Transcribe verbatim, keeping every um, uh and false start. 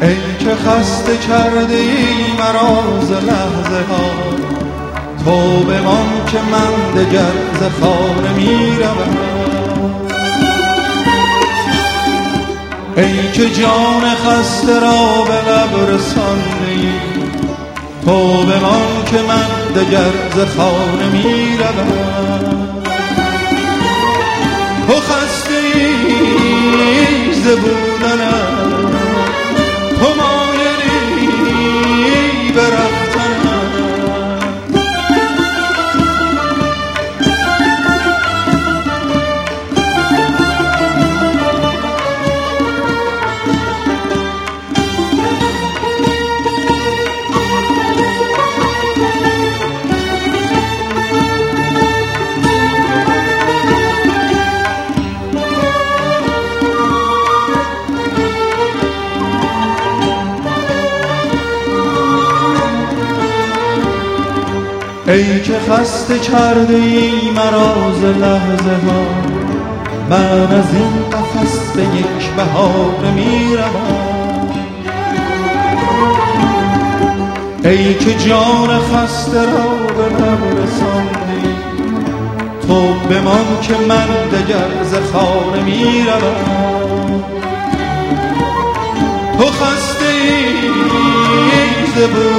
ای که خسته کرده ای مرا ز لحظه ها، تو بمان که من دگر ز خانه می روم. ای که جان خسته را به لب رسانده ای، تو بمان که من دگر ز خانه می روم. تو خسته ای ز بودنم، تو مایلی به رفتنم. ای که خسته کرده ای مرا ز لحظه ها، من از این قفس به یک بهار می روم. ای که جان خسته را به لب رساندی، تو بمان که من دگر ز خانه می روم. تو خسته ای ز